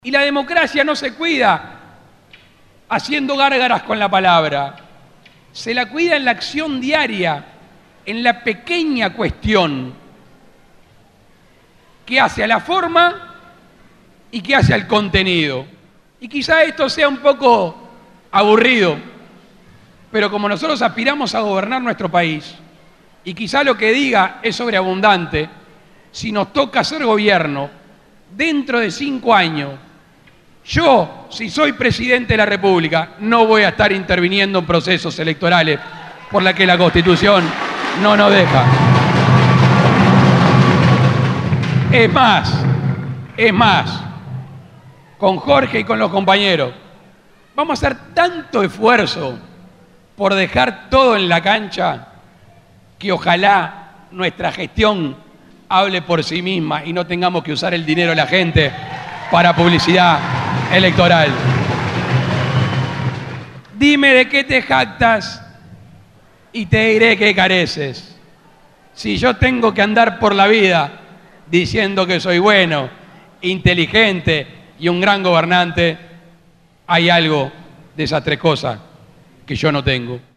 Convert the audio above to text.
Y la democracia no se cuida haciendo gárgaras con la palabra, se la cuida en la acción diaria, en la pequeña cuestión que hace a la forma y que hace al contenido. Y quizá esto sea un poco aburrido, pero como nosotros aspiramos a gobernar nuestro país, y quizá lo que diga es sobreabundante, si nos toca hacer gobierno dentro de 5 años, yo, si soy presidente de la República, no voy a estar interviniendo en procesos electorales por la que la Constitución no nos deja. Es más, con Jorge y con los compañeros, vamos a hacer tanto esfuerzo por dejar todo en la cancha que ojalá nuestra gestión hable por sí misma y no tengamos que usar el dinero de la gente para publicidad electoral. Dime de qué te jactas y te diré qué careces. Si yo tengo que andar por la vida diciendo que soy bueno, inteligente y un gran gobernante, hay algo de esas 3 cosas que yo no tengo.